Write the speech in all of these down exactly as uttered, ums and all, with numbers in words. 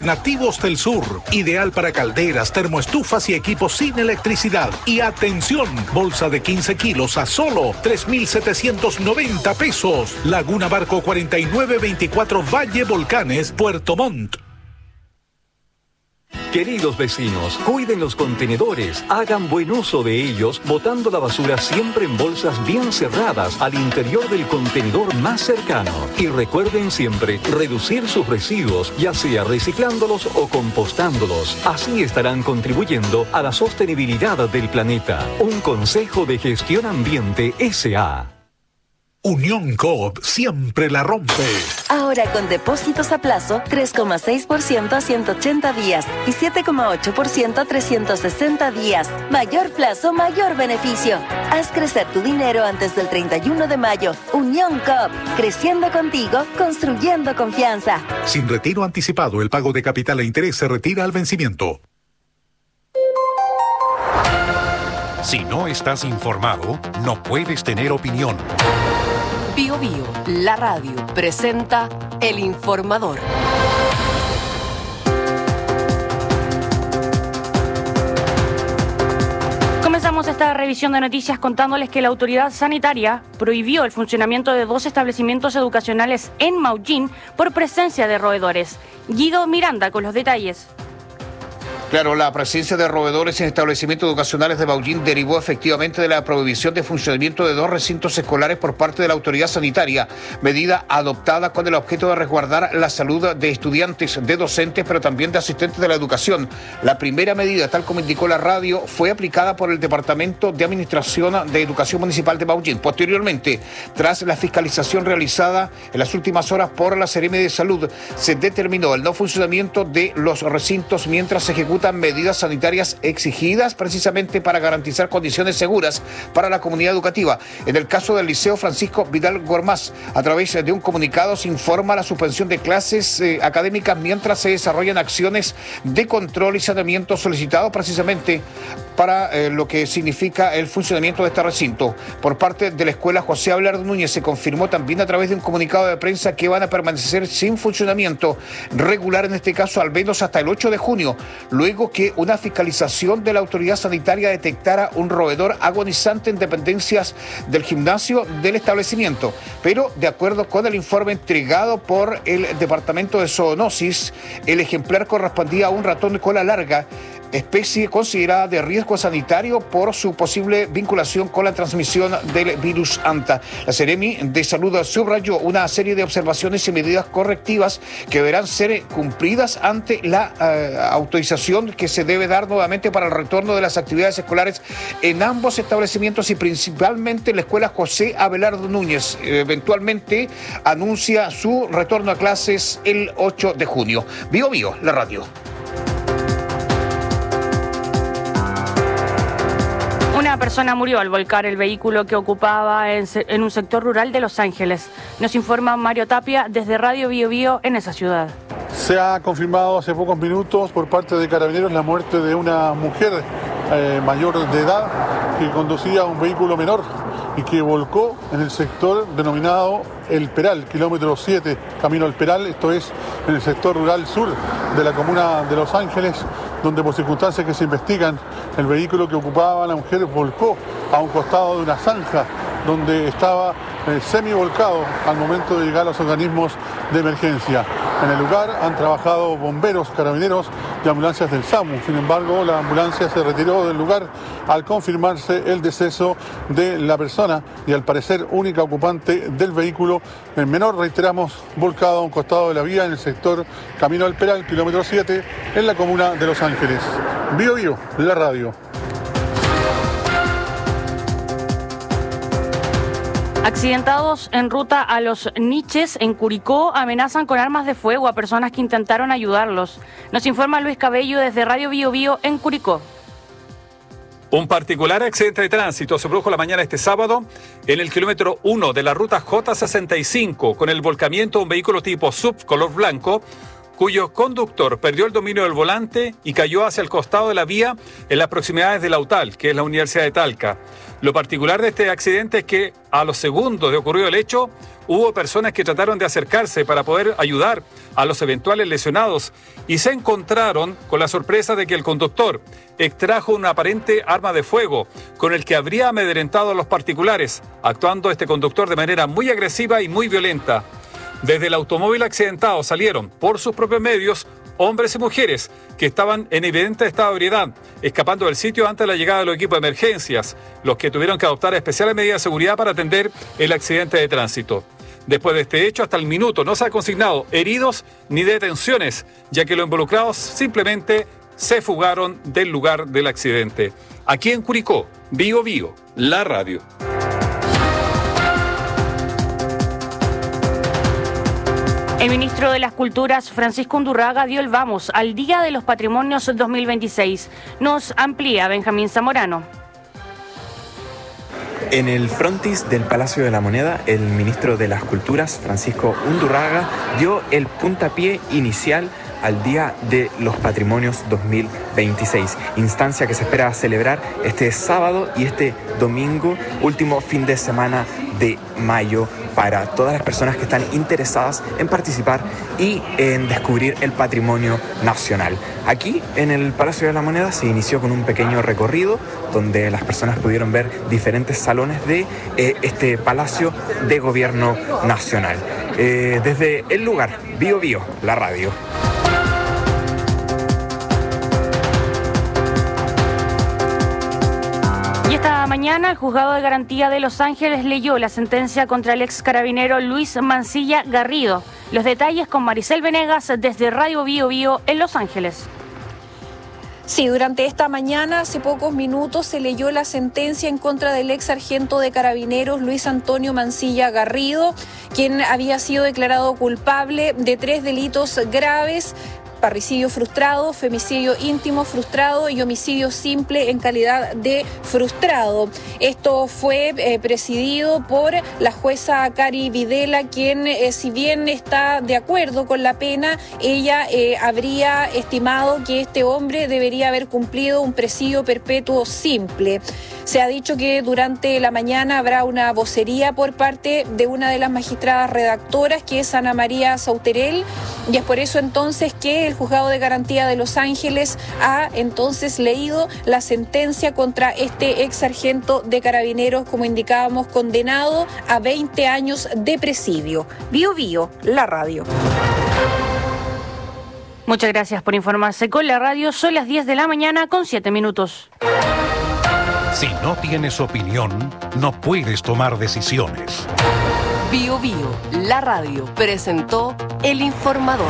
nativos del sur. Ideal para calderas, termoestufas y equipos sin electricidad. Y atención, bolsa de quince kilos a solo tres mil setecientos noventa pesos. Laguna Barco cuarenta y nueve veinticuatro Valle Volcanes, Puerto Montt. Queridos vecinos, cuiden los contenedores, hagan buen uso de ellos, botando la basura siempre en bolsas bien cerradas al interior del contenedor más cercano. Y recuerden siempre reducir sus residuos, ya sea reciclándolos o compostándolos. Así estarán contribuyendo a la sostenibilidad del planeta. Un consejo de gestión ambiente S A Unión Coop siempre la rompe. Ahora con depósitos a plazo, tres coma seis por ciento a ciento ochenta días y siete coma ocho por ciento a trescientos sesenta días. Mayor plazo, mayor beneficio. Haz crecer tu dinero antes del treinta y uno de mayo. Unión Coop, creciendo contigo, construyendo confianza. Sin retiro anticipado, el pago de capital e interés se retira al vencimiento. Si no estás informado, no puedes tener opinión. Bio Bio, la radio, presenta El Informador. Comenzamos esta revisión de noticias contándoles que la autoridad sanitaria prohibió el funcionamiento de dos establecimientos educacionales en Maullín por presencia de roedores. Guido Miranda con los detalles. Claro, la presencia de roedores en establecimientos educacionales de Maullín derivó efectivamente de la prohibición de funcionamiento de dos recintos escolares por parte de la autoridad sanitaria, medida adoptada con el objeto de resguardar la salud de estudiantes, de docentes, pero también de asistentes de la educación. La primera medida, tal como indicó la radio, fue aplicada por el Departamento de Administración de Educación Municipal de Maullín. Posteriormente, tras la fiscalización realizada en las últimas horas por la Seremi de Salud, se determinó el no funcionamiento de los recintos mientras se ejecuta medidas sanitarias exigidas precisamente para garantizar condiciones seguras para la comunidad educativa. En el caso del Liceo Francisco Vidal Gormaz, a través de un comunicado se informa la suspensión de clases eh, académicas mientras se desarrollan acciones de control y saneamiento solicitados precisamente para eh, lo que significa el funcionamiento de este recinto. Por parte de la Escuela José Abelardo Núñez se confirmó también a través de un comunicado de prensa que van a permanecer sin funcionamiento regular, en este caso al menos hasta el ocho de junio, luego que una fiscalización de la autoridad sanitaria detectara un roedor agonizante en dependencias del gimnasio del establecimiento. Pero, de acuerdo con el informe entregado por el Departamento de Zoonosis, el ejemplar correspondía a un ratón de cola larga, especie considerada de riesgo sanitario por su posible vinculación con la transmisión del virus ANTA. La Seremi de Salud subrayó una serie de observaciones y medidas correctivas que deberán ser cumplidas ante la uh, autorización que se debe dar nuevamente para el retorno de las actividades escolares en ambos establecimientos y principalmente la Escuela José Abelardo Núñez. Eventualmente anuncia su retorno a clases el ocho de junio. Bio Bio, la radio. Una persona murió al volcar el vehículo que ocupaba en, en un sector rural de Los Ángeles. Nos informa Mario Tapia desde Radio Bio Bio en esa ciudad. Se ha confirmado hace pocos minutos por parte de Carabineros la muerte de una mujer eh, mayor de edad que conducía un vehículo menor y que volcó en el sector denominado El Peral, kilómetro siete, camino al Peral, esto es en el sector rural sur de la comuna de Los Ángeles, donde por circunstancias que se investigan, el vehículo que ocupaba la mujer volcó a un costado de una zanja donde estaba eh, semi-volcado al momento de llegar a los organismos de emergencia. En el lugar han trabajado bomberos, carabineros y ambulancias del SAMU. Sin embargo, la ambulancia se retiró del lugar al confirmarse el deceso de la persona y al parecer única ocupante del vehículo en menor, reiteramos, volcado a un costado de la vía en el sector Camino al Peral, kilómetro siete, en la comuna de Los Ángeles. Bio Bio, la radio. Accidentados en ruta a Los Niches, en Curicó, amenazan con armas de fuego a personas que intentaron ayudarlos. Nos informa Luis Cabello desde Radio Bio Bio en Curicó. Un particular accidente de tránsito se produjo la mañana este sábado en el kilómetro uno de la ruta J sesenta y cinco con el volcamiento de un vehículo tipo S U V color blanco cuyo conductor perdió el dominio del volante y cayó hacia el costado de la vía en las proximidades de la U T A L, que es la Universidad de Talca. Lo particular de este accidente es que a los segundos de ocurrido el hecho, hubo personas que trataron de acercarse para poder ayudar a los eventuales lesionados y se encontraron con la sorpresa de que el conductor extrajo una aparente arma de fuego con el que habría amedrentado a los particulares, actuando este conductor de manera muy agresiva y muy violenta. Desde el automóvil accidentado salieron, por sus propios medios, hombres y mujeres que estaban en evidente estado de ebriedad, escapando del sitio antes de la llegada de los equipos de emergencias, los que tuvieron que adoptar especiales medidas de seguridad para atender el accidente de tránsito. Después de este hecho, hasta el minuto no se ha consignado heridos ni detenciones, ya que los involucrados simplemente se fugaron del lugar del accidente. Aquí en Curicó, Bío Bío, la radio. El ministro de las Culturas, Francisco Undurraga, dio el vamos al Día de los Patrimonios dos mil veintiséis. Nos amplía Benjamín Zamorano. En el frontis del Palacio de la Moneda, el ministro de las Culturas, Francisco Undurraga, dio el puntapié inicial al Día de los Patrimonios dos mil veintiséis, instancia que se espera celebrar este sábado y este domingo, último fin de semana de mayo, para todas las personas que están interesadas en participar y en descubrir el patrimonio nacional. Aquí en el Palacio de la Moneda se inició con un pequeño recorrido donde las personas pudieron ver diferentes salones de eh, este Palacio de Gobierno Nacional. Eh, desde el lugar, Bío Bío, la radio. Y esta mañana el Juzgado de Garantía de Los Ángeles leyó la sentencia contra el ex carabinero Luis Mancilla Garrido. Los detalles con Maricel Venegas desde Radio Bío Bío en Los Ángeles. Sí, durante esta mañana, hace pocos minutos, se leyó la sentencia en contra del ex sargento de carabineros Luis Antonio Mancilla Garrido, quien había sido declarado culpable de tres delitos graves: parricidio frustrado, femicidio íntimo frustrado y homicidio simple en calidad de frustrado. Esto fue eh, presidido por la jueza Cari Videla, quien, eh, si bien está de acuerdo con la pena, ella eh, habría estimado que este hombre debería haber cumplido un presidio perpetuo simple. Se ha dicho que durante la mañana habrá una vocería por parte de una de las magistradas redactoras, que es Ana María Sauterel, y es por eso entonces que el Juzgado de Garantía de Los Ángeles ha entonces leído la sentencia contra este ex sargento de carabineros, como indicábamos, condenado a veinte años de presidio. Bío Bío, la radio. Muchas gracias por informarse con la radio. Son las diez de la mañana con siete minutos. Si no tienes opinión, no puedes tomar decisiones. Bío Bío, la radio, presentó El Informador.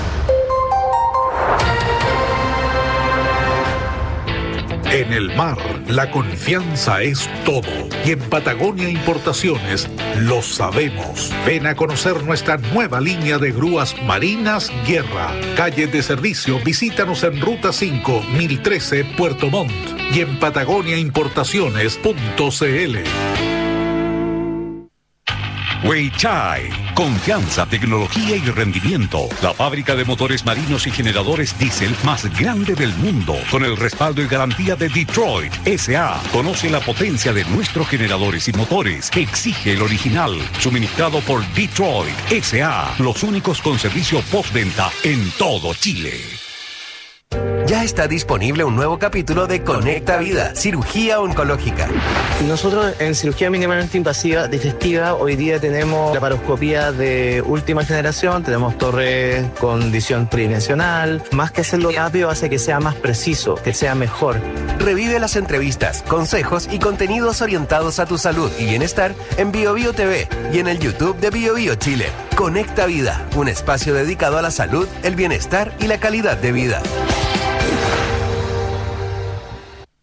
En el mar, la confianza es todo. Y en Patagonia Importaciones lo sabemos. Ven a conocer nuestra nueva línea de grúas marinas Guerra. Calle de servicio, visítanos en Ruta cinco, mil trece, Puerto Montt. Y en patagonia importaciones punto c l. Weichai, confianza, tecnología y rendimiento. La fábrica de motores marinos y generadores diésel más grande del mundo, con el respaldo y garantía de Detroit S A Conoce la potencia de nuestros generadores y motores. Exige el original, suministrado por Detroit S A Los únicos con servicio postventa en todo Chile. Ya está disponible un nuevo capítulo de Conecta Vida, cirugía oncológica. Nosotros en cirugía mínimamente invasiva digestiva hoy día tenemos laparoscopía de última generación, tenemos torre con visión tridimensional. Más que hacerlo rápido hace que sea más preciso, que sea mejor. Revive las entrevistas, consejos y contenidos orientados a tu salud y bienestar en Bío Bío T V y en el YouTube de Bío Bío Chile. Conecta Vida, un espacio dedicado a la salud, el bienestar y la calidad de vida.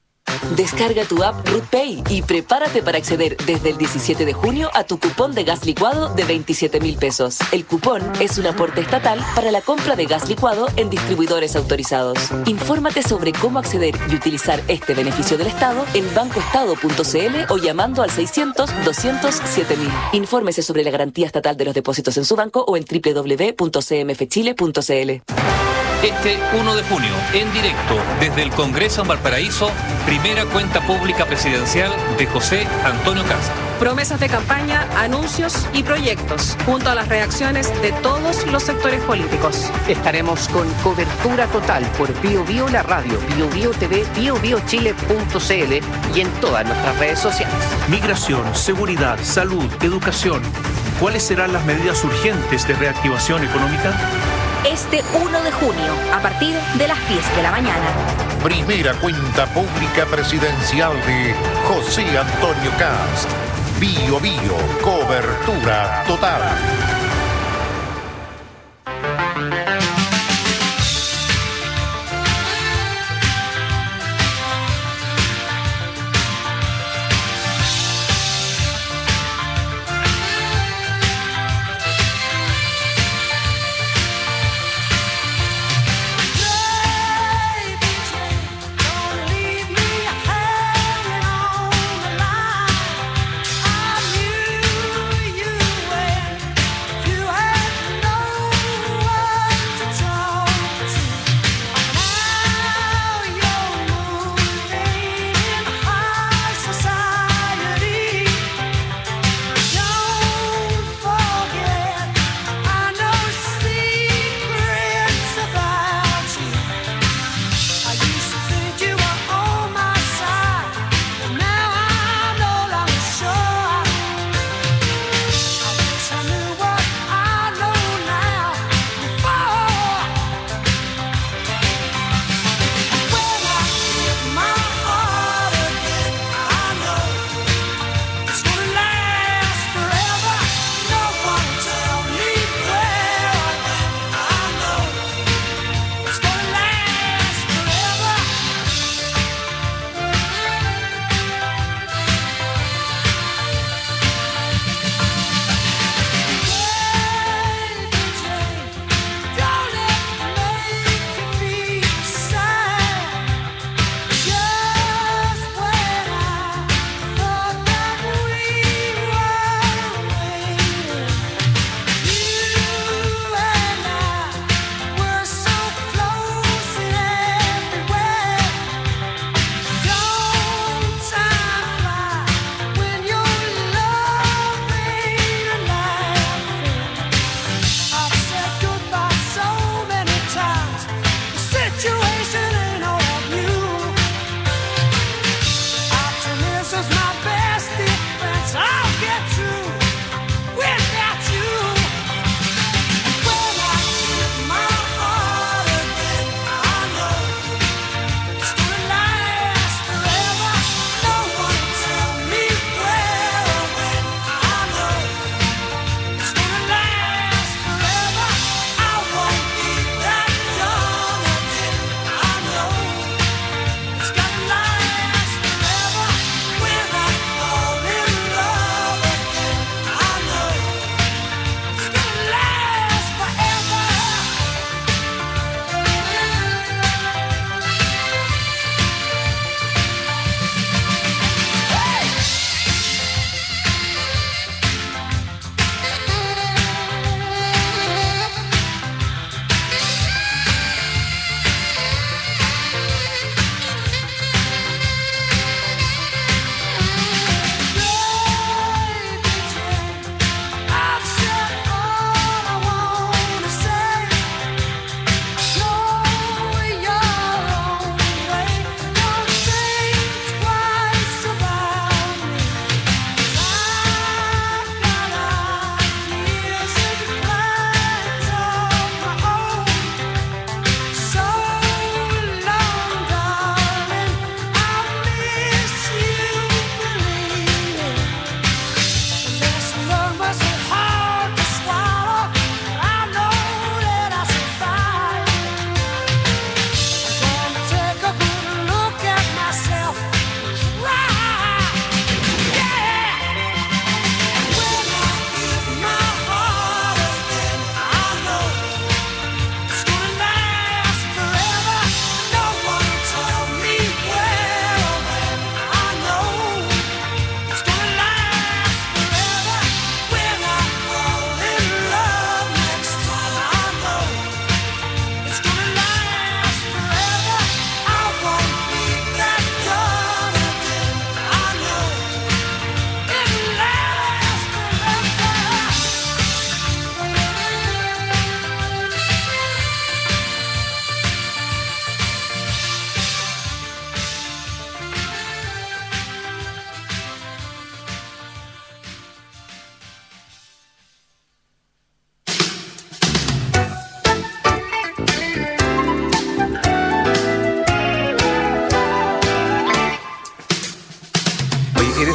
Descarga tu app RootPay y prepárate para acceder desde el diecisiete de junio a tu cupón de gas licuado de veintisiete mil pesos. El cupón es un aporte estatal para la compra de gas licuado en distribuidores autorizados. Infórmate sobre cómo acceder y utilizar este beneficio del Estado en bancoestado punto cl o llamando al seiscientos, doscientos, siete mil. Infórmese sobre la garantía estatal de los depósitos en su banco o en doble u doble u doble u punto c m f chile punto c l. Este uno de junio, en directo, desde el Congreso en Valparaíso, primera cuenta pública presidencial de José Antonio Cast. Promesas de campaña, anuncios y proyectos, junto a las reacciones de todos los sectores políticos. Estaremos con cobertura total por Bio Bio la radio, Bio Bio T V, bio bio chile punto c l y en todas nuestras redes sociales. Migración, seguridad, salud, educación. ¿Cuáles serán las medidas urgentes de reactivación económica? Este uno de junio, a partir de las diez de la mañana. Primera cuenta pública presidencial de José Antonio Cast. Bio Bio, cobertura total.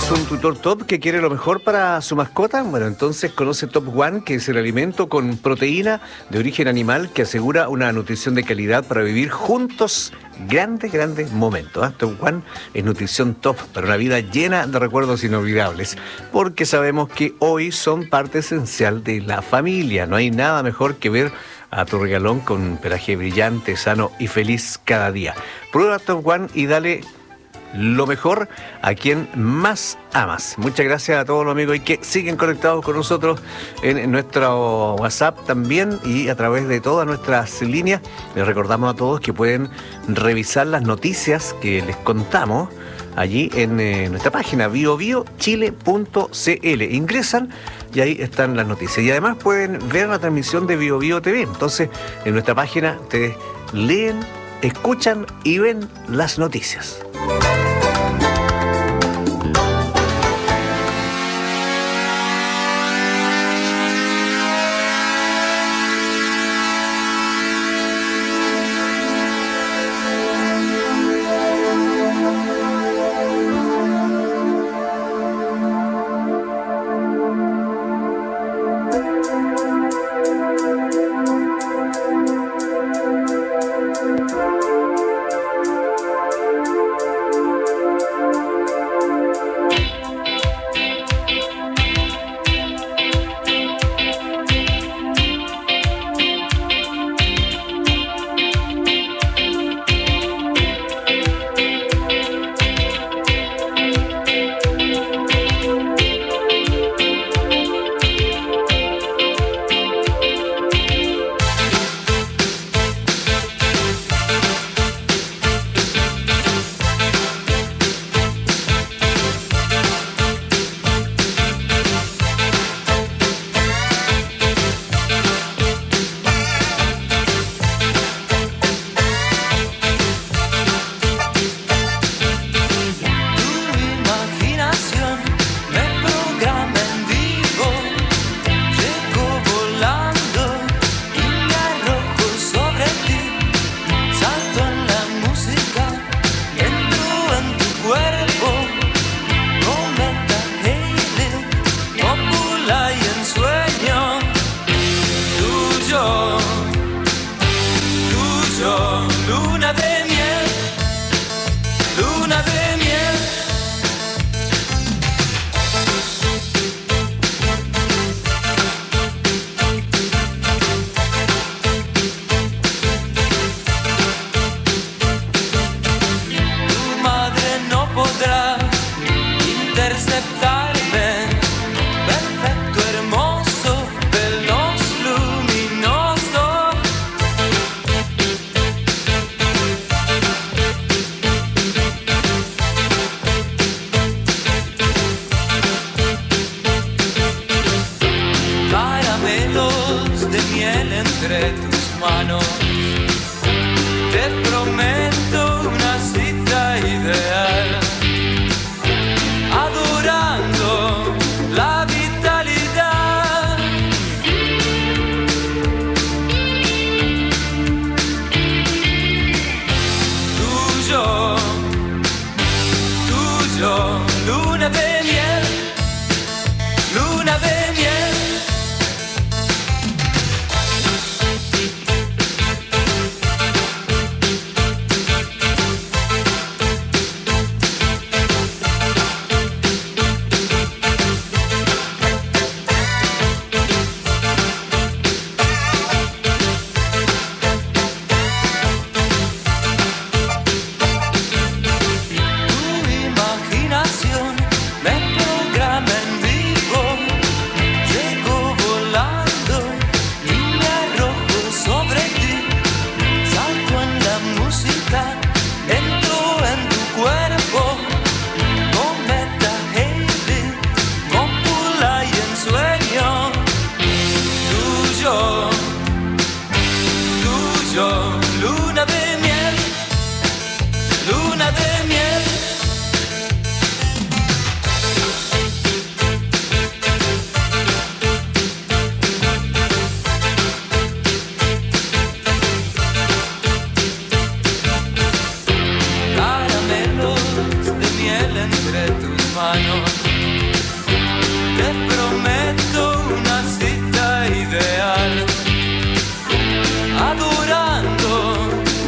¿Es un tutor top que quiere lo mejor para su mascota? Bueno, entonces conoce Top One, que es el alimento con proteína de origen animal que asegura una nutrición de calidad para vivir juntos grandes, grandes momentos. ¿eh? Top One es nutrición top para una vida llena de recuerdos inolvidables, porque sabemos que hoy son parte esencial de la familia. No hay nada mejor que ver a tu regalón con un pelaje brillante, sano y feliz cada día. Prueba Top One y dale lo mejor a quien más amas. Muchas gracias a todos los amigos y que siguen conectados con nosotros en, en nuestro WhatsApp también y a través de todas nuestras líneas. Les recordamos a todos que pueden revisar las noticias que les contamos allí en eh, nuestra página bio bio chile punto c l. Ingresan y ahí están las noticias. Y además pueden ver la transmisión de Bio Bio T V. Entonces, en nuestra página ustedes leen, escuchan y ven las noticias.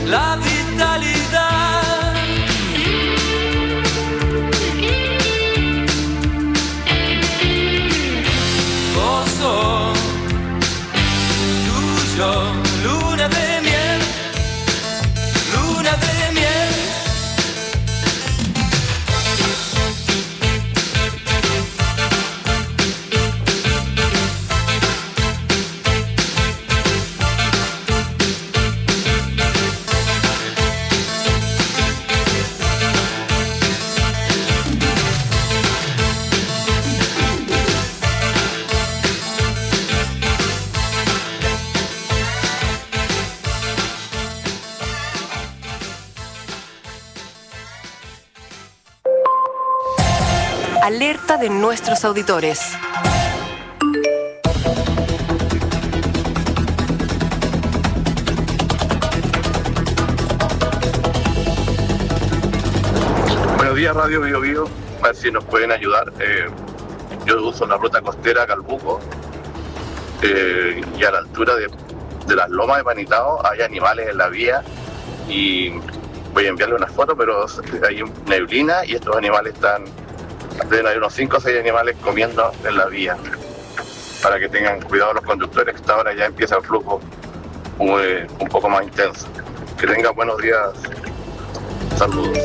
la vitalidad. Gozo tuyo, luna de miel, luna de miel. Alerta de nuestros auditores. Buenos días, Radio Bio Bio. A ver si nos pueden ayudar. Eh, yo uso la ruta costera Calbuco eh, y a la altura de, de las lomas de Panitao hay animales en la vía y voy a enviarle una foto, pero hay neblina y estos animales están... Deben haber unos cinco o seis animales comiendo en la vía, para que tengan cuidado los conductores, que esta hora ya empieza el flujo muy, un poco más intenso. Que tengan buenos días. Saludos.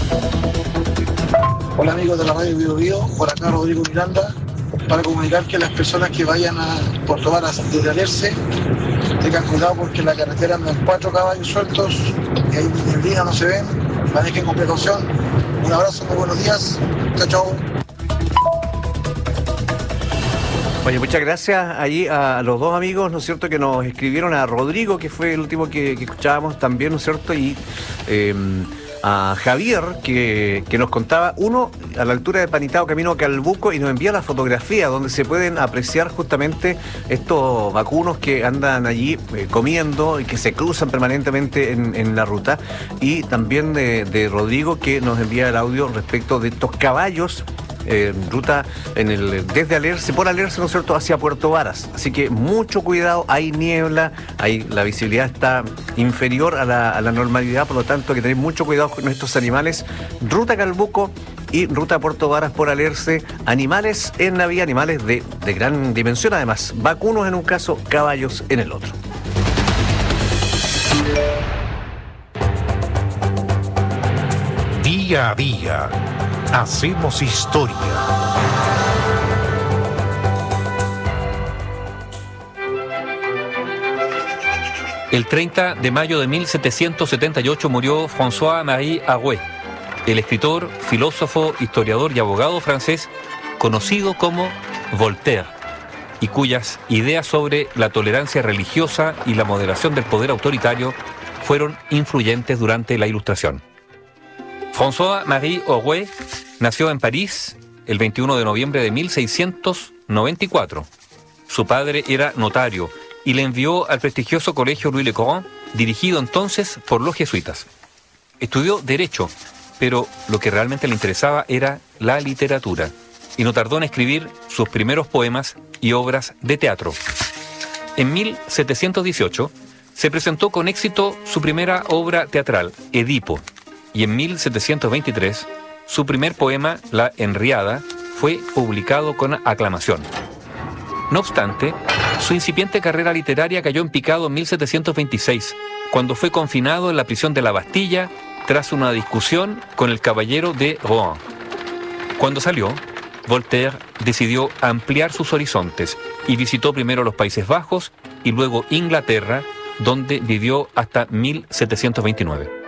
Hola amigos de la Radio Bio Bio, por acá Rodrigo Miranda, para comunicar que las personas que vayan a Puerto Varas desde Alerce tengan cuidado porque en la carretera andan cuatro caballos sueltos y hay neblina, no se ven, manejen con precaución. Un abrazo, muy buenos días, chao, chao. Oye, muchas gracias allí a los dos amigos, ¿no es cierto?, que nos escribieron, a Rodrigo, que fue el último que, que escuchábamos también, ¿no es cierto?, y eh, a Javier, que, que nos contaba, uno, a la altura de Panitao, camino a Calbuco, y nos envía la fotografía donde se pueden apreciar justamente estos vacunos que andan allí eh, comiendo y que se cruzan permanentemente en, en la ruta, y también de, de Rodrigo, que nos envía el audio respecto de estos caballos en eh, ruta en el desde Alerce, por Alerce, ¿no es cierto?, hacia Puerto Varas. Así que mucho cuidado, hay niebla, hay, la visibilidad está inferior a la, a la normalidad, por lo tanto hay que tener mucho cuidado con estos animales. Ruta Calbuco y ruta Puerto Varas por Alerce, animales en la vía, animales de, de gran dimensión además, vacunos en un caso, caballos en el otro. Día a día hacemos historia. El treinta de mayo de mil setecientos setenta y ocho murió François-Marie Arouet, el escritor, filósofo, historiador y abogado francés conocido como Voltaire, y cuyas ideas sobre la tolerancia religiosa y la moderación del poder autoritario fueron influyentes durante la Ilustración. François-Marie Arouet nació en París el veintiuno de noviembre de mil seiscientos noventa y cuatro. Su padre era notario y le envió al prestigioso colegio Louis Le Coran, dirigido entonces por los jesuitas. Estudió Derecho, pero lo que realmente le interesaba era la literatura, y no tardó en escribir sus primeros poemas y obras de teatro. En mil setecientos dieciocho se presentó con éxito su primera obra teatral, Edipo, y en mil setecientos veintitrés su primer poema, La Henriada, fue publicado con aclamación. No obstante, su incipiente carrera literaria cayó en picado en mil setecientos veintiséis, cuando fue confinado en la prisión de la Bastilla tras una discusión con el caballero de Rohan. Cuando salió, Voltaire decidió ampliar sus horizontes y visitó primero los Países Bajos y luego Inglaterra, donde vivió hasta mil setecientos veintinueve.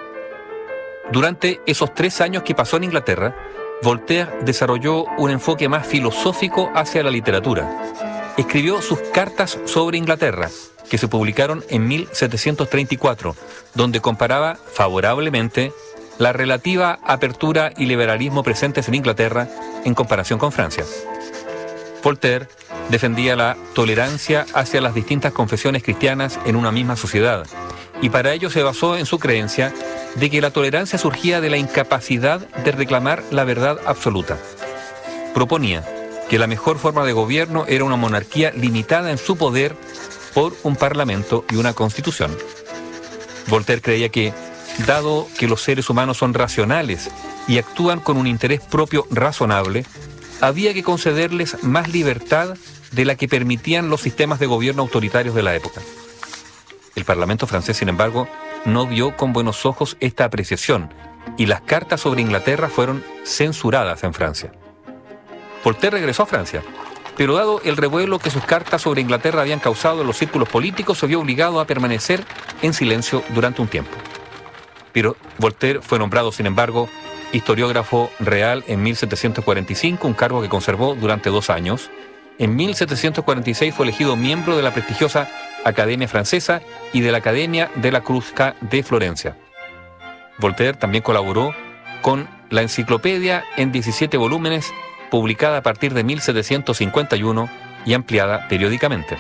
Durante esos tres años que pasó en Inglaterra, Voltaire desarrolló un enfoque más filosófico hacia la literatura. Escribió sus Cartas sobre Inglaterra, que se publicaron en mil setecientos treinta y cuatro, donde comparaba favorablemente la relativa apertura y liberalismo presentes en Inglaterra en comparación con Francia. Voltaire defendía la tolerancia hacia las distintas confesiones cristianas en una misma sociedad, y para ello se basó en su creencia de que la tolerancia surgía de la incapacidad de reclamar la verdad absoluta. Proponía que la mejor forma de gobierno era una monarquía limitada en su poder por un parlamento y una constitución. Voltaire creía que, dado que los seres humanos son racionales y actúan con un interés propio razonable, había que concederles más libertad de la que permitían los sistemas de gobierno autoritarios de la época. El Parlamento francés, sin embargo, no vio con buenos ojos esta apreciación y las cartas sobre Inglaterra fueron censuradas en Francia. Voltaire regresó a Francia, pero dado el revuelo que sus cartas sobre Inglaterra habían causado en los círculos políticos, se vio obligado a permanecer en silencio durante un tiempo. Pero Voltaire fue nombrado, sin embargo, historiógrafo real en mil setecientos cuarenta y cinco, un cargo que conservó durante dos años. En mil setecientos cuarenta y seis fue elegido miembro de la prestigiosa Academia Francesa y de la Academia de la Crusca de Florencia. Voltaire también colaboró con la Enciclopedia en diecisiete volúmenes, publicada a partir de mil setecientos cincuenta y uno y ampliada periódicamente.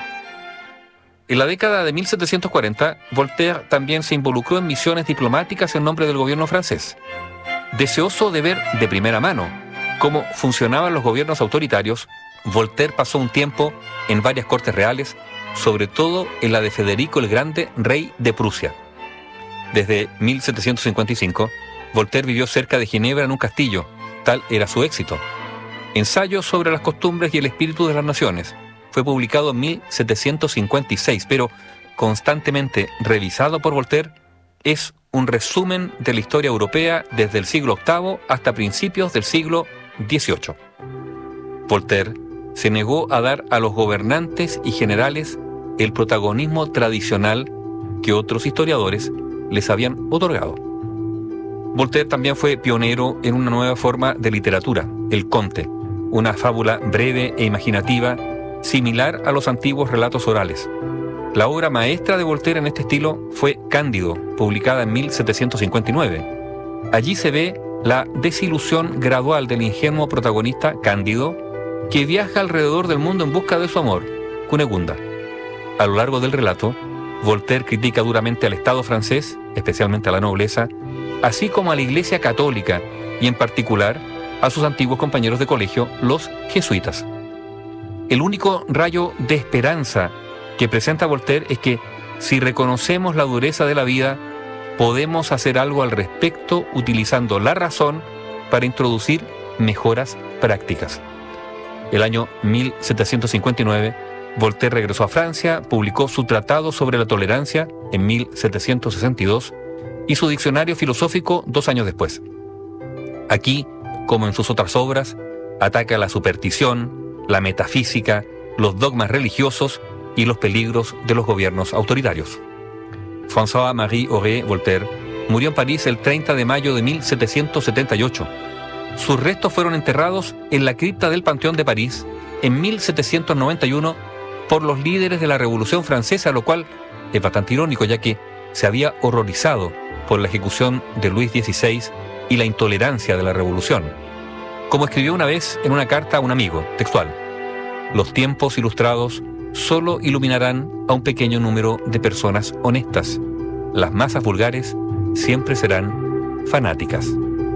En la década de mil setecientos cuarenta, Voltaire también se involucró en misiones diplomáticas en nombre del gobierno francés. Deseoso de ver de primera mano cómo funcionaban los gobiernos autoritarios, Voltaire pasó un tiempo en varias cortes reales, sobre todo en la de Federico el Grande, rey de Prusia. Desde mil setecientos cincuenta y cinco, Voltaire vivió cerca de Ginebra en un castillo, tal era su éxito. Ensayo sobre las costumbres y el espíritu de las naciones fue publicado en mil setecientos cincuenta y seis, pero constantemente revisado por Voltaire, es un resumen de la historia europea desde el siglo octavo hasta principios del siglo dieciocho. Voltaire se negó a dar a los gobernantes y generales el protagonismo tradicional que otros historiadores les habían otorgado. Voltaire también fue pionero en una nueva forma de literatura, el conte, una fábula breve e imaginativa, similar a los antiguos relatos orales. La obra maestra de Voltaire en este estilo fue Cándido, publicada en mil setecientos cincuenta y nueve. Allí se ve la desilusión gradual del ingenuo protagonista Cándido, que viaja alrededor del mundo en busca de su amor, Cunegunda. A lo largo del relato, Voltaire critica duramente al Estado francés, especialmente a la nobleza, así como a la Iglesia católica y en particular a sus antiguos compañeros de colegio, los jesuitas. El único rayo de esperanza que presenta Voltaire es que, si reconocemos la dureza de la vida, podemos hacer algo al respecto utilizando la razón para introducir mejoras prácticas. El año mil setecientos cincuenta y nueve, Voltaire regresó a Francia, publicó su Tratado sobre la Tolerancia en mil setecientos sesenta y dos y su diccionario filosófico dos años después. Aquí, como en sus otras obras, ataca la superstición, la metafísica, los dogmas religiosos y los peligros de los gobiernos autoritarios. François-Marie Auré Voltaire murió en París el treinta de mayo de mil setecientos setenta y ocho. Sus restos fueron enterrados en la cripta del Panteón de París en mil setecientos noventa y uno por los líderes de la Revolución Francesa, lo cual es bastante irónico, ya que se había horrorizado por la ejecución de Luis dieciséis y la intolerancia de la Revolución. Como escribió una vez en una carta a un amigo, textual: los tiempos ilustrados solo iluminarán a un pequeño número de personas honestas. Las masas vulgares siempre serán fanáticas.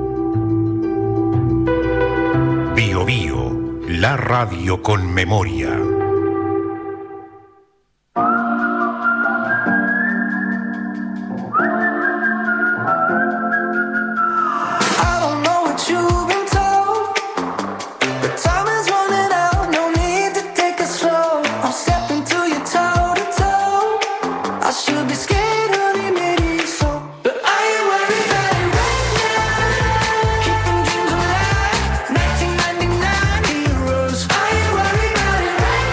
Bio Bio, la radio con memoria. Keeping dreams alive, nineteen ninety-nine heroes. Are you worried about it right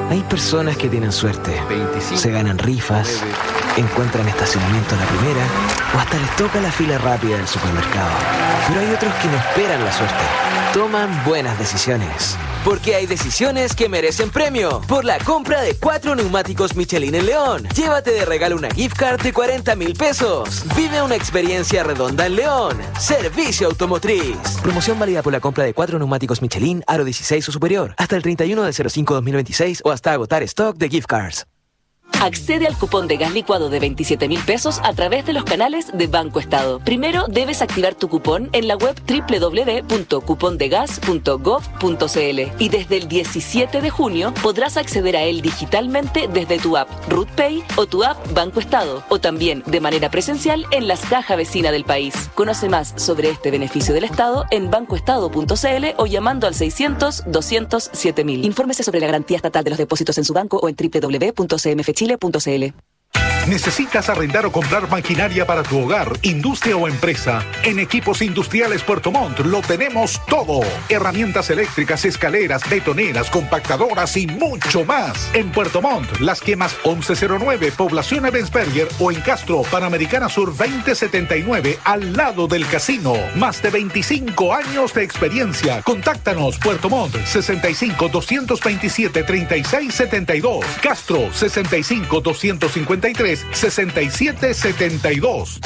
Hay personas que tienen suerte, se ganan rifas, encuentran estacionamiento a la primera o hasta les toca la fila rápida del supermercado. Pero hay otros que no esperan la suerte, toman buenas decisiones. Porque hay decisiones que merecen premio. Por la compra de cuatro neumáticos Michelin en León, llévate de regalo una gift card de cuarenta mil pesos. Vive una experiencia redonda en León. Servicio Automotriz. Promoción válida por la compra de cuatro neumáticos Michelin, aro dieciséis o superior, hasta el treinta y uno de cero cinco dos mil veintiséis o hasta agotar stock de gift cards. Accede al cupón de gas licuado de veintisiete mil pesos a través de los canales de Banco Estado. Primero debes activar tu cupón en la web doble u doble u doble u punto cupondegas punto gov punto cl y desde el diecisiete de junio podrás acceder a él digitalmente desde tu app RutPay o tu app Banco Estado o también de manera presencial en las cajas vecinas del país. Conoce más sobre este beneficio del Estado en bancoestado punto cl o llamando al seiscientos, doscientos, siete mil. Infórmese sobre la garantía estatal de los depósitos en su banco o en doble u doble u doble u punto c m f chile punto c l. ¿Necesitas arrendar o comprar maquinaria para tu hogar, industria o empresa? En Equipos Industriales Puerto Montt lo tenemos todo. Herramientas eléctricas, escaleras, betoneras, compactadoras y mucho más. En Puerto Montt, Las Quemas once cero nueve, Población Ebensberger o en Castro, Panamericana Sur veinte setenta y nueve, al lado del casino. Más de veinticinco años de experiencia. Contáctanos, Puerto Montt, sesenta y cinco, doscientos veintisiete, treinta y seis setenta y dos. Castro, sesenta y cinco, doscientos cincuenta y tres, sesenta y siete setenta y dos.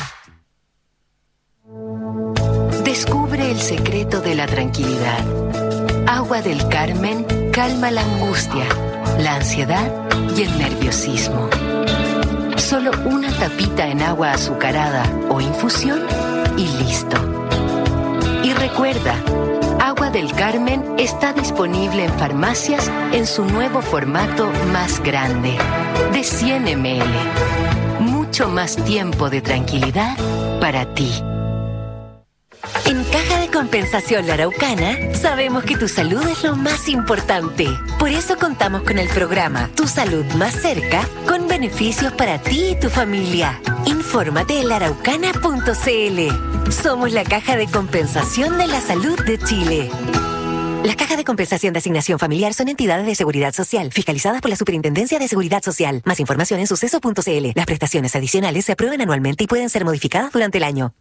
Descubre el secreto de la tranquilidad. Agua del Carmen calma la angustia, la ansiedad y el nerviosismo. Solo una tapita en agua azucarada o infusión y listo. Y recuerda, Agua del Carmen está disponible en farmacias en su nuevo formato más grande, de cien mililitros. Mucho más tiempo de tranquilidad para ti. En Caja de Compensación La Araucana, sabemos que tu salud es lo más importante. Por eso contamos con el programa Tu Salud Más Cerca, con beneficios para ti y tu familia. Infórmate en la araucana punto c l. Somos la Caja de Compensación de la Salud de Chile. Las cajas de compensación de asignación familiar son entidades de seguridad social, fiscalizadas por la Superintendencia de Seguridad Social. Más información en suceso punto c l. Las prestaciones adicionales se aprueban anualmente y pueden ser modificadas durante el año.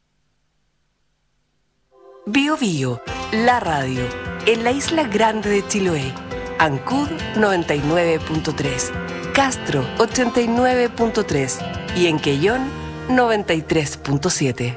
Bio Bio, la radio, en la isla grande de Chiloé. Ancud noventa y nueve punto tres, Castro ochenta y nueve punto tres y en Quellón noventa y tres punto siete.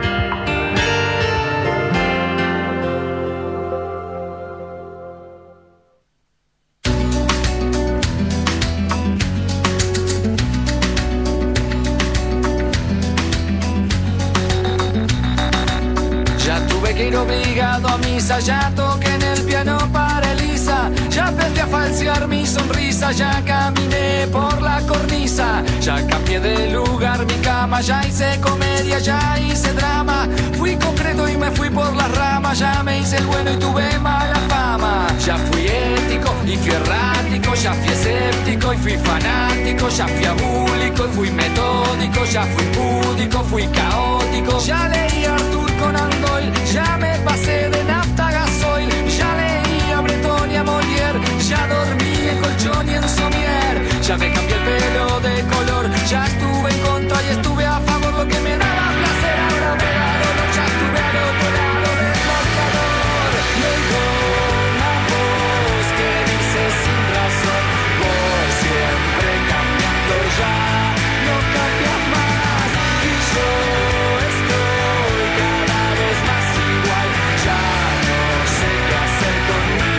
Obligado a misa, ya toqué en el piano para Elisa, ya aprendí a falsear mi sonrisa, ya caminé por la cornisa, ya cambié de lugar mi cama, ya hice comedia, ya hice drama, fui concreto y me fui por las ramas, ya me hice el bueno y tuve mala fama, ya fui ético y fui errático, ya fui escéptico y fui fanático, ya fui abúlico y fui metódico, ya fui púdico, fui caótico, ya leí a Arthur Conan Doyle, ya me pasé de nafta a gasoil, ya leí a Breton y a Molière, ya dormí en colchón y en somier, ya me cambié el pelo de color, ya estuve en contra y estuve a favor, lo que me daba placer ahora me da dolor, ya estuve al otro lado del mostrador, y oigo una voz que dice sin razón, voy siempre cambiando, ya no cambias más, y yo estoy cada vez más igual, ya no sé qué hacer con mí,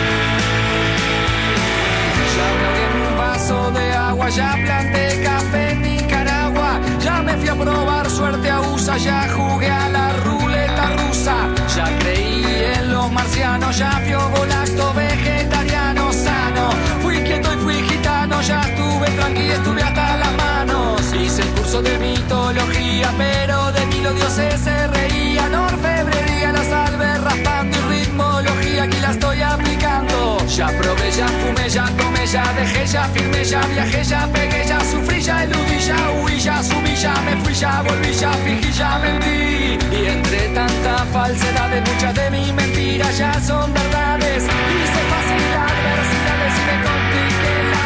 ya me ahogué en un vaso de agua, ya planté café en Nicaragua, ya me fui a probar suerte a U S A, ya jugué a la ruleta rusa, ya creí en los marcianos, ya fui ovolacto vegetariano sano, fui quieto y fui gitano, ya estuve tranquilo, estuve hasta las manos, hice el curso de mitología, pero de mí los dioses se reían, orfebrería, la salve raspando y ritmología, aquí la estoy aplicando, ya probé, ya fumé, ya tomé, ya dejé, ya firmé, ya viajé, ya pegué, ya sufrí, ya eludí, ya huí, ya subí, ya me fui, ya volví, ya fingí, ya mentí, y entre tanta falsedad de muchas de mis mentiras ya son verdades, hice fácil adversidades y me compliqué la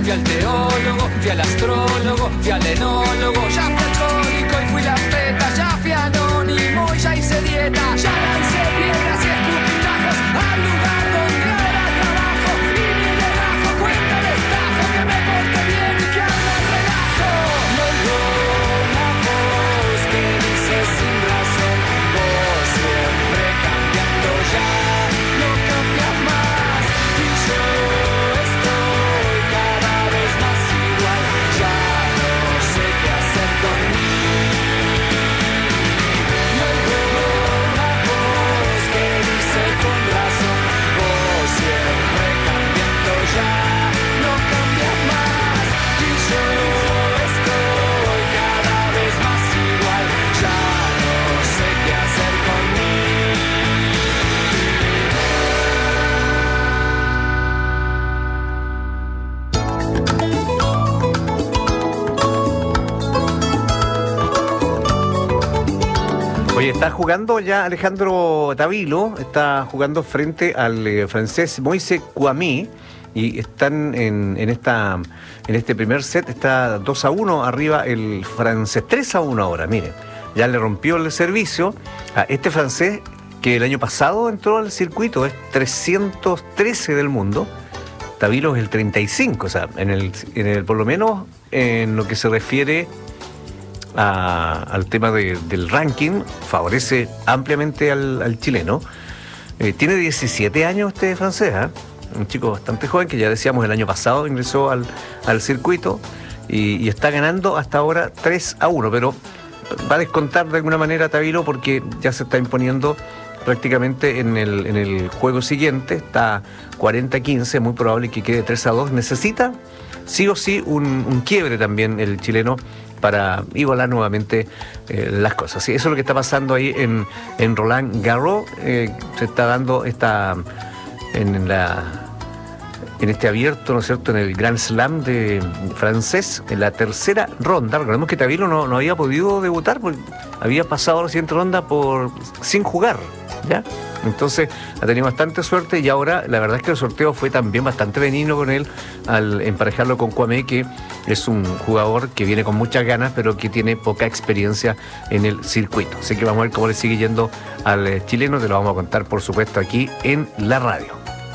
fui al teólogo, fui al astrólogo, fui al enólogo, ya fui alcohólico y fui la peta, ya fui anónimo y ya hice dieta, ya lancé piedras y escupitajos al lugar donde era trabajo y ni le bajo cuenta el estajo que me porte bien y que ando al relajo. No oigo una voz que dice sin razón, vos siempre cambiando ya, no cambias más y yo estoy cada vez más igual, ya no sé qué hacer conmigo. No oigo una voz que dice con razón, vos siempre cambiando ya, no cambias más y yo estoy cada vez más igual, ya no sé qué hacer conmigo. Oye, está jugando ya Alejandro Tavilo, está jugando frente al eh, francés Moise Kouamé y están en, en, esta, en este primer set, está dos a uno arriba el francés, tres a uno ahora, miren, ya le rompió el servicio a este francés que el año pasado entró al circuito, es trescientos trece del mundo, Tavilo es el treinta y cinco, o sea, en el, en el, por lo menos en lo que se refiere A, al tema de, del ranking, favorece ampliamente al, al chileno. Eh, tiene diecisiete años este francés, ¿eh? Un chico bastante joven que ya decíamos el año pasado ingresó al, al circuito y, y está ganando hasta ahora tres a uno, pero va a descontar de alguna manera a Tavilo porque ya se está imponiendo prácticamente en el, en el juego siguiente, está cuarenta a quince, muy probable que quede tres a dos, necesita sí o sí un, un quiebre también el chileno para igualar nuevamente eh, las cosas. Sí, eso es lo que está pasando ahí en, en Roland Garros. Eh, se está dando esta en la en este abierto, ¿no es cierto?, en el Grand Slam de francés, en la tercera ronda. Recordemos que Tavilo no, no había podido debutar porque había pasado la siguiente ronda por sin jugar, ¿ya? Entonces ha tenido bastante suerte y ahora la verdad es que el sorteo fue también bastante benigno con él al emparejarlo con Kouamé, que es un jugador que viene con muchas ganas pero que tiene poca experiencia en el circuito. Así que vamos a ver cómo le sigue yendo al chileno, te lo vamos a contar por supuesto aquí en la radio.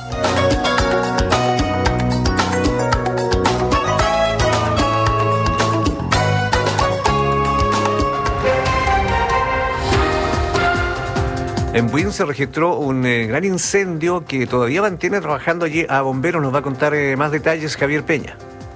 En Buin se registró un eh, gran incendio que todavía mantiene trabajando allí a bomberos. Nos va a contar eh, más detalles Javier Peña.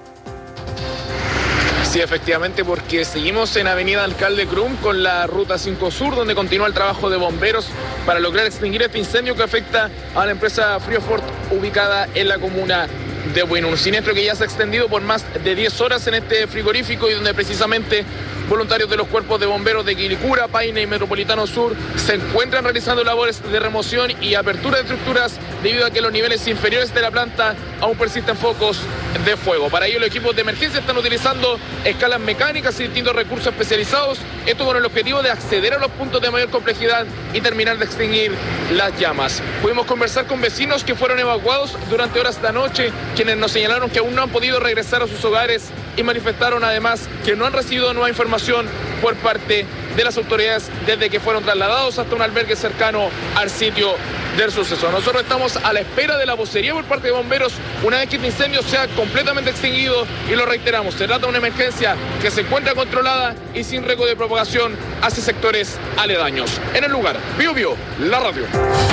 Sí, efectivamente, porque seguimos en Avenida Alcalde Crum con la Ruta cinco Sur, donde continúa el trabajo de bomberos para lograr extinguir este incendio que afecta a la empresa Friofort ubicada en la comuna de Buin. Un siniestro que ya se ha extendido por más de diez horas en este frigorífico y donde precisamente voluntarios de los cuerpos de bomberos de Quilicura, Paine y Metropolitano Sur se encuentran realizando labores de remoción y apertura de estructuras debido a que los niveles inferiores de la planta aún persisten focos de fuego. Para ello los equipos de emergencia están utilizando escalas mecánicas y distintos recursos especializados, esto con el objetivo de acceder a los puntos de mayor complejidad y terminar de extinguir las llamas. Pudimos conversar con vecinos que fueron evacuados durante horas de la noche, quienes nos señalaron que aún no han podido regresar a sus hogares y manifestaron además que no han recibido nueva información por parte de las autoridades desde que fueron trasladados hasta un albergue cercano al sitio del suceso. Nosotros estamos a la espera de la vocería por parte de bomberos una vez que este incendio sea completamente extinguido y lo reiteramos, se trata de una emergencia que se encuentra controlada y sin riesgo de propagación hacia sectores aledaños. En el lugar, Bio Bio, la radio.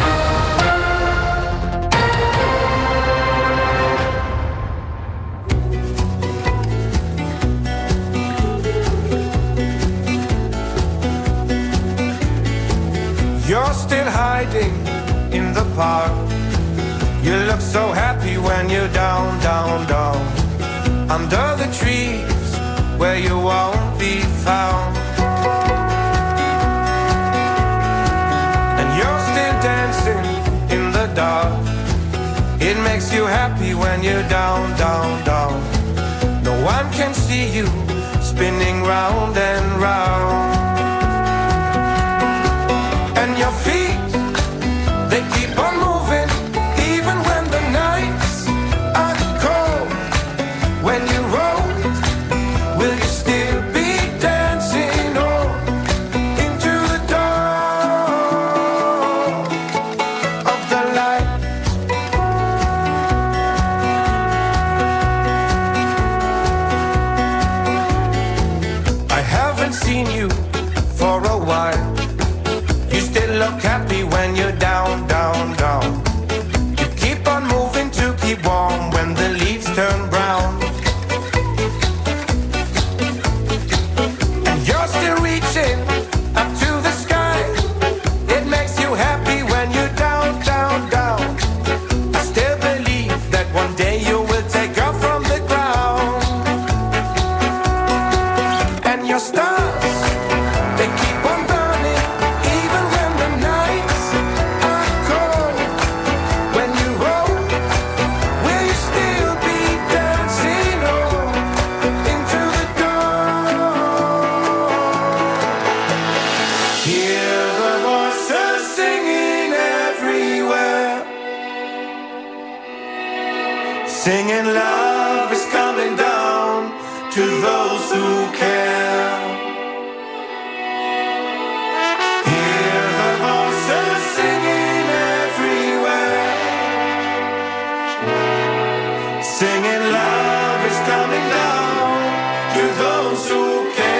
You're still hiding in the park. You look so happy when you're down, down, down. Under the trees where you won't be found. And you're still dancing in the dark. It makes you happy when you're down, down, down. No one can see you spinning round and round. And your feet, they keep on moving, even when the nights are cold. When look happy when you're down, down, down. You keep on moving to keep warm when the leaves turn brown. And you're still reaching up to the sky. It makes you happy when you're down, down, down. I still believe that one day you will take off from the ground. And your stars, they keep on burning even when the nights are cold. When you roll, will you still be dancing on into the dawn? Hear the voices singing everywhere, singing love is coming down to those who care. Hear the voices singing everywhere, singing love is coming down to those who care.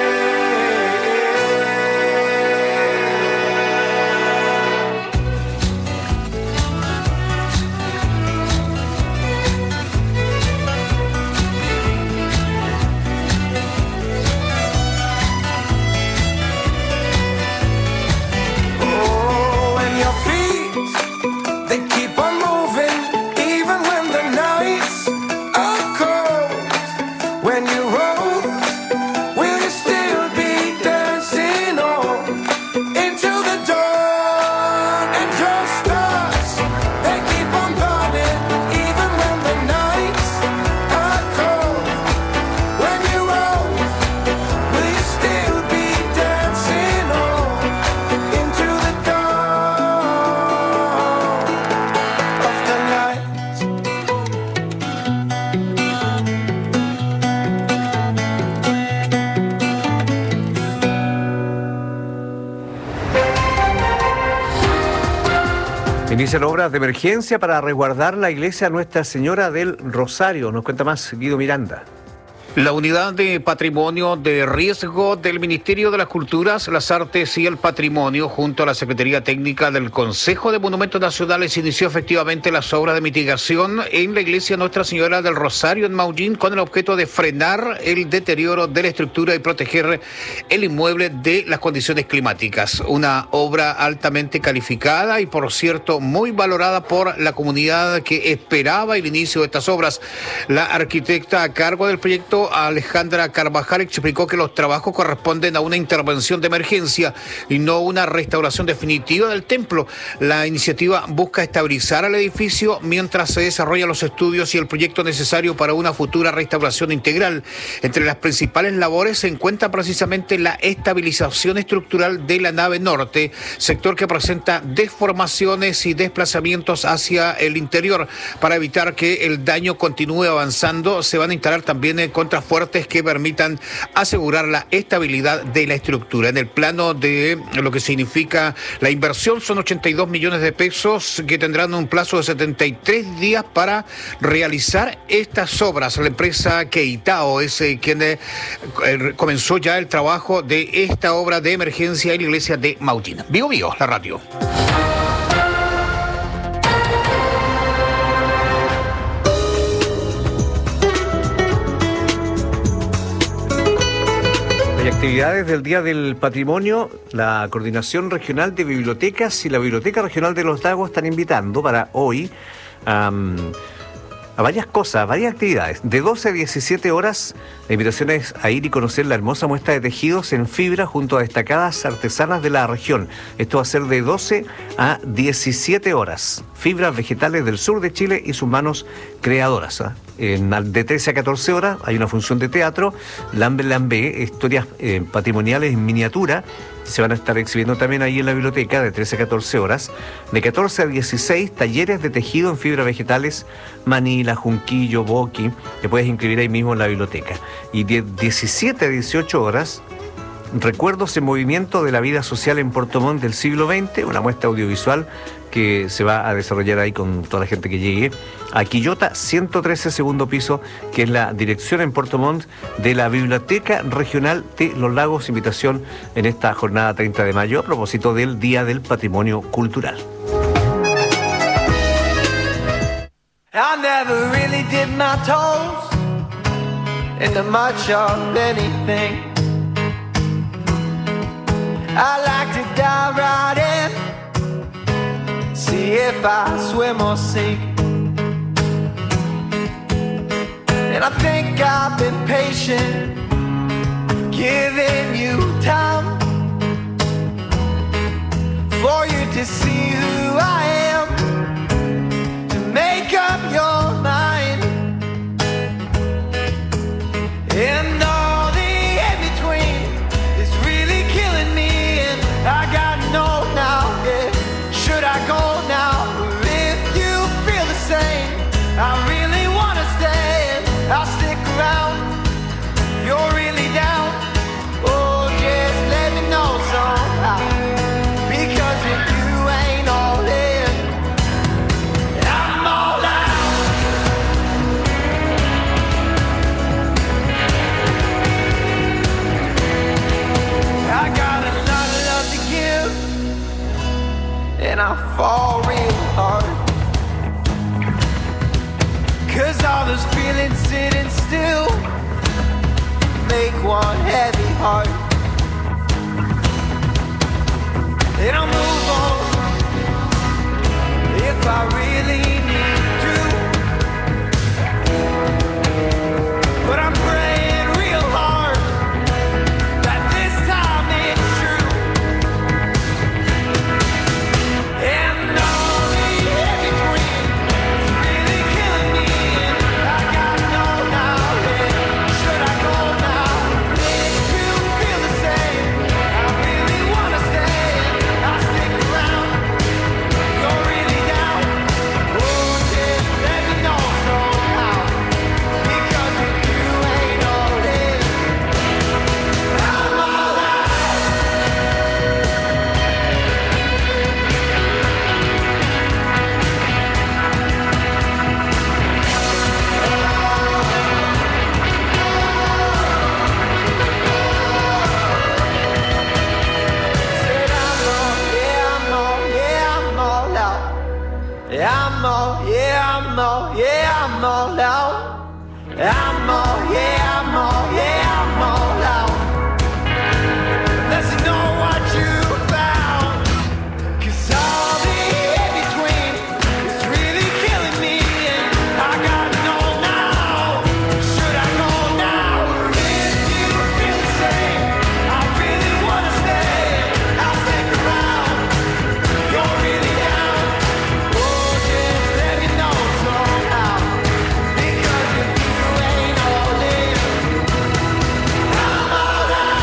Oh, and your feet, they keep on moving even when the nights are cold. When you roll, will you still be dancing on into the dawn? And your stars, they keep on burning even when the nights are cold. When you roll, will you still be dancing on into the dawn of the night? Inician obras de emergencia para resguardar la iglesia Nuestra Señora del Rosario. Nos cuenta más Guido Miranda. La unidad de patrimonio de riesgo del Ministerio de las Culturas, las Artes y el Patrimonio, junto a la Secretaría Técnica del Consejo de Monumentos Nacionales, inició efectivamente las obras de mitigación en la iglesia Nuestra Señora del Rosario en Maullín, con el objeto de frenar el deterioro de la estructura y proteger el inmueble de las condiciones climáticas. Una obra altamente calificada y, por cierto, muy valorada por la comunidad que esperaba el inicio de estas obras. La arquitecta a cargo del proyecto, Alejandra Carvajal, explicó que los trabajos corresponden a una intervención de emergencia y no una restauración definitiva del templo. La iniciativa busca estabilizar el edificio mientras se desarrollan los estudios y el proyecto necesario para una futura restauración integral. Entre las principales labores se encuentra precisamente la estabilización estructural de la nave norte, sector que presenta deformaciones y desplazamientos hacia el interior. Para evitar que el daño continúe avanzando, se van a instalar también eh, contrafuertes que permitan asegurar la estabilidad de la estructura. En el plano de lo que significa la inversión, son ochenta y dos millones de pesos que tendrán un plazo de setenta y tres días para realizar estas obras. La empresa Keitao es eh, quien eh, comenzó ya el trabajo de esta obra de emergencia en la iglesia de Maullín. Bio Bio, la radio. Hay actividades del Día del Patrimonio. La Coordinación Regional de Bibliotecas y la Biblioteca Regional de Los Lagos están invitando para hoy um, a varias cosas, varias actividades. De doce a diecisiete horas, la invitación es a ir y conocer la hermosa muestra de tejidos en fibra junto a destacadas artesanas de la región. Esto va a ser de doce a diecisiete horas. Fibras vegetales del sur de Chile y sus manos creadoras. ¿eh? En, de trece a catorce horas hay una función de teatro, Lambe Lambe, historias eh, patrimoniales en miniatura. Se van a estar exhibiendo también ahí en la biblioteca de trece a catorce horas. De catorce a dieciséis, talleres de tejido en fibras vegetales, manila, junquillo, boqui. Te puedes inscribir ahí mismo en la biblioteca. Y de diecisiete a dieciocho horas, Recuerdos en movimiento de la vida social en Puerto Montt del siglo veinte, una muestra audiovisual que se va a desarrollar ahí con toda la gente que llegue a Quillota ciento trece, segundo piso, que es la dirección en Puerto Montt de la Biblioteca Regional de Los Lagos. Invitación en esta jornada treinta de mayo a propósito del Día del Patrimonio Cultural. I never really did my toes into much of anything. I like to dive right in, see if I swim or sink. And I think I've been patient, giving you time for you to see who I am, to make up your mind. And all the in-between is really killing me, and I gotta know now, yeah, should I go now? Or if you feel the same, I really wanna stay, and I'll stick around if you're really down. Oh, just let me know somehow, because if you ain't all in, I'm all out. I got a lot of love to give, and I fall real hard, 'cause all those feelings sitting still make one heavy heart. And I'll move on if I really need to, but I'm praying real hard that this time it's true. And all the in-between is really killing me, and I gotta know now, yeah, should I go now? If you feel the same, I really wanna stay, I'll stick around. You're really down, oh, just let me know somehow, because if you ain't all in, I'm all out. Said I'm all, yeah, I'm all, yeah, I'm all out. Yeah, I'm all, yeah, I'm all, yeah, I'm all out. I'm all, yeah, I'm all, yeah, I'm all out. Let's know what you found, 'cause all the in-between is really killing me, and I gotta know now, should I go now? If you feel the same, I really wanna stay, I'll stick around. You're really down, oh, just let me know somehow, because if you ain't all in, I'm all out.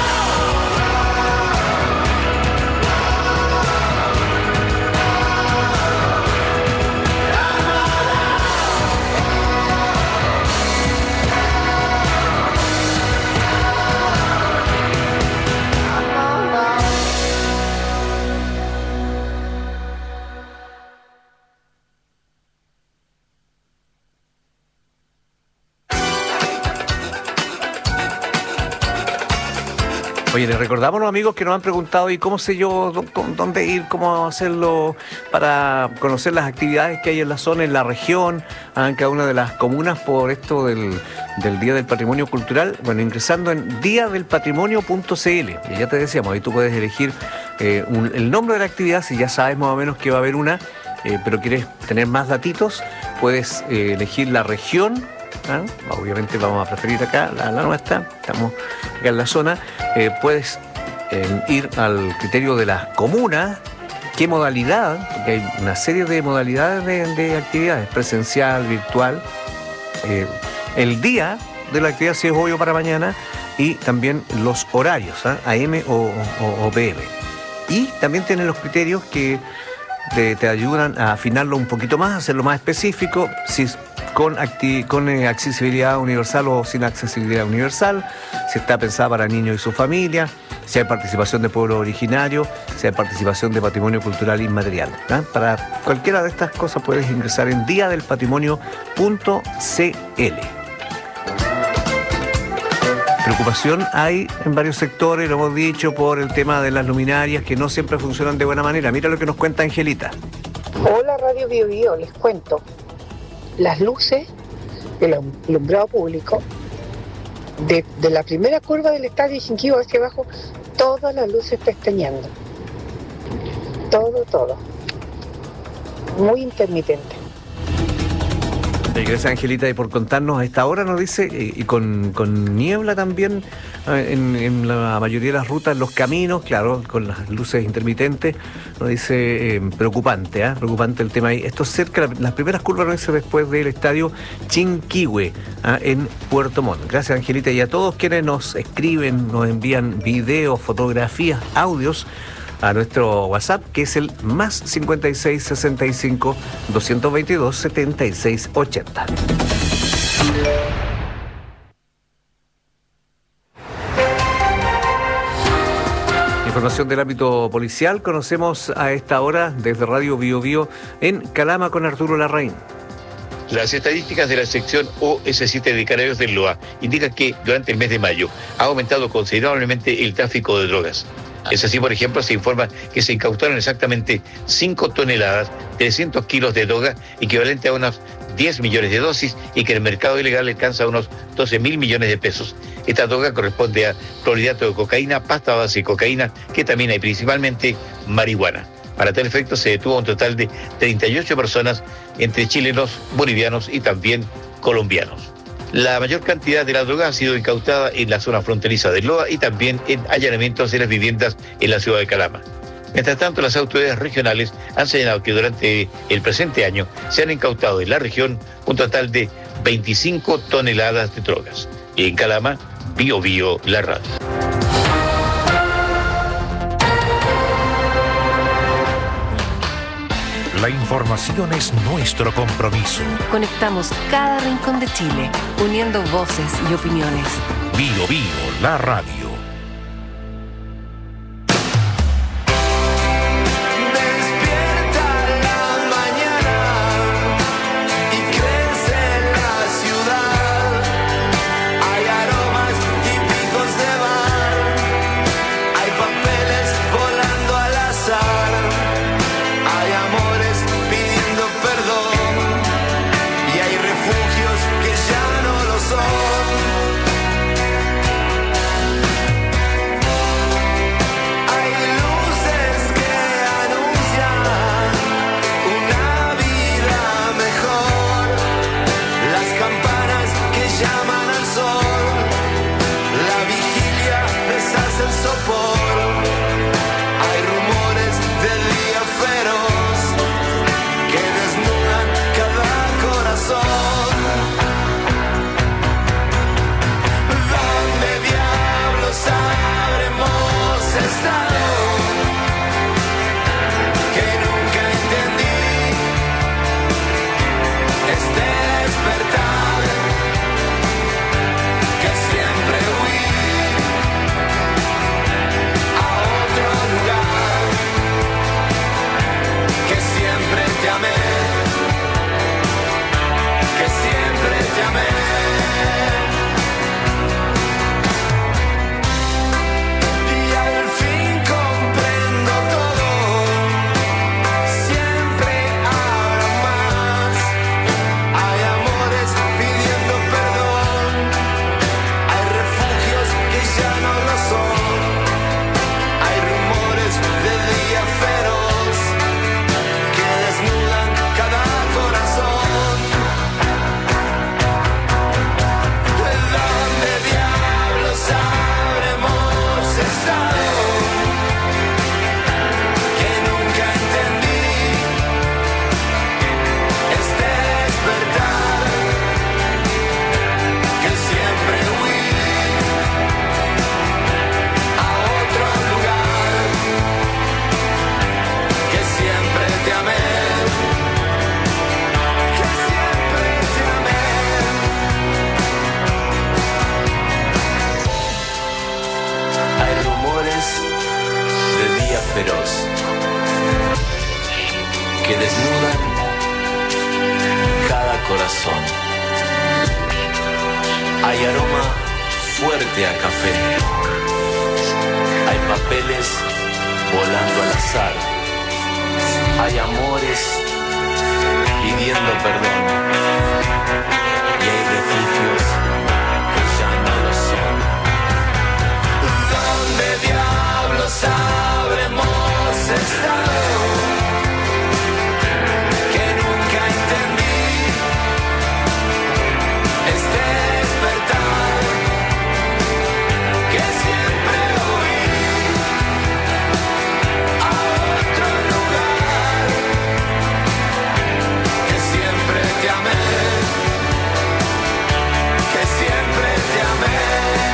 Oye, les recordamos a los amigos que nos han preguntado y cómo sé yo, dó- con- dónde ir, cómo hacerlo para conocer las actividades que hay en la zona, en la región, ah, en cada una de las comunas por esto del, del Día del Patrimonio Cultural. Bueno, ingresando en día del patrimonio punto c l. Y ya te decíamos, ahí tú puedes elegir eh, un- el nombre de la actividad, si ya sabes más o menos que va a haber una, eh, pero quieres tener más datitos, puedes eh, elegir la región. ¿Ah? Obviamente vamos a preferir acá la, la nuestra, estamos acá en la zona. Eh, puedes eh, ir al criterio de las comunas, qué modalidad, porque hay una serie de modalidades de, de actividades, presencial, virtual, eh, el día de la actividad si es hoy o para mañana, y también los horarios, ¿ah? A M o, o, o P M. Y también tienen los criterios que te, te ayudan a afinarlo un poquito más, hacerlo más específico, si con, acti- con eh, accesibilidad universal o sin accesibilidad universal, si está pensada para niños y su familia, si hay participación de pueblo originario, si hay participación de patrimonio cultural inmaterial. ¿eh? Para cualquiera de estas cosas puedes ingresar en día del patrimonio punto c l. Preocupación hay en varios sectores, lo hemos dicho, por el tema de las luminarias que no siempre funcionan de buena manera. Mira lo que nos cuenta Angelita. Hola Radio Bio Bio, les cuento. Las luces del alumbrado público, de, de la primera curva del estadio Chinquihue hacia abajo, todas las luces pestañeando. Todo, todo. Muy intermitente. Gracias, Angelita, y por contarnos a esta hora, nos dice, y con, con niebla también en, en la mayoría de las rutas, los caminos, claro, con las luces intermitentes, nos dice eh, preocupante, ¿eh? preocupante el tema ahí. Esto es cerca, las primeras curvas, nos dice, después del estadio Chinquihue, ¿eh? en Puerto Montt. Gracias, Angelita, y a todos quienes nos escriben, nos envían videos, fotografías, audios, a nuestro WhatsApp, que es el más cincuenta y seis sesenta y cinco doscientos veintidós setenta y seis ochenta. Información del ámbito policial, conocemos a esta hora desde Radio Bio Bio en Calama con Arturo Larraín. Las estadísticas de la sección O S siete de Carabineros del Loa indican que durante el mes de mayo ha aumentado considerablemente el tráfico de drogas. Es así, por ejemplo, se informa que se incautaron exactamente cinco toneladas, trescientos kilos de droga, equivalente a unos diez millones de dosis, y que el mercado ilegal alcanza unos doce mil millones de pesos. Esta droga corresponde a clorhidrato de cocaína, pasta base de cocaína, que también hay principalmente marihuana. Para tal efecto se detuvo un total de treinta y ocho personas, entre chilenos, bolivianos y también colombianos. La mayor cantidad de la droga ha sido incautada en la zona fronteriza de Loa y también en allanamientos de las viviendas en la ciudad de Calama. Mientras tanto, las autoridades regionales han señalado que durante el presente año se han incautado en la región un total de veinticinco toneladas de drogas. Y en Calama, Bio Bio, la radio. La información es nuestro compromiso. Conectamos cada rincón de Chile, uniendo voces y opiniones. Bio Bio, la radio. desnudan cada corazón. Hay aroma fuerte a café. Hay papeles volando al azar. Hay amores pidiendo perdón. Y hay refugios que ya no lo son. ¿Dónde diablos habremos estado? Que nunca entendí este despertar que siempre oí a otro lugar, que siempre te amé, que siempre te amé.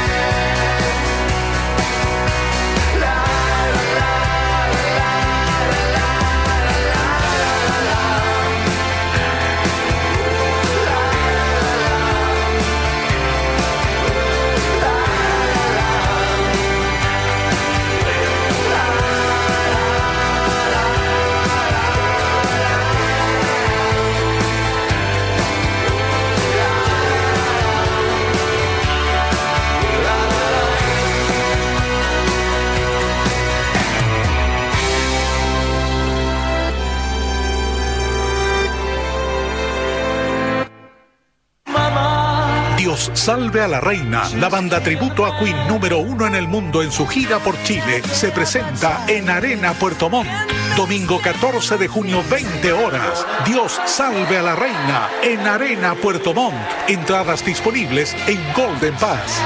Dios salve a la reina. La banda tributo a Queen número uno en el mundo en su gira por Chile se presenta en Arena Puerto Montt. Domingo catorce de junio, veinte horas. Dios salve a la reina en Arena Puerto Montt. Entradas disponibles en Golden Pass.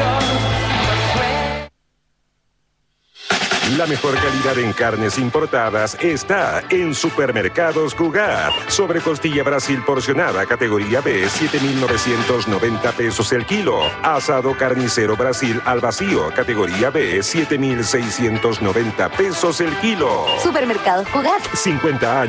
La mejor calidad en carnes importadas está en Supermercados Cugat. Sobrecostilla Brasil porcionada, categoría B, siete mil novecientos noventa pesos el kilo. Asado carnicero Brasil al vacío, categoría B, siete mil seiscientos noventa pesos el kilo. Supermercados Cugat. cincuenta años.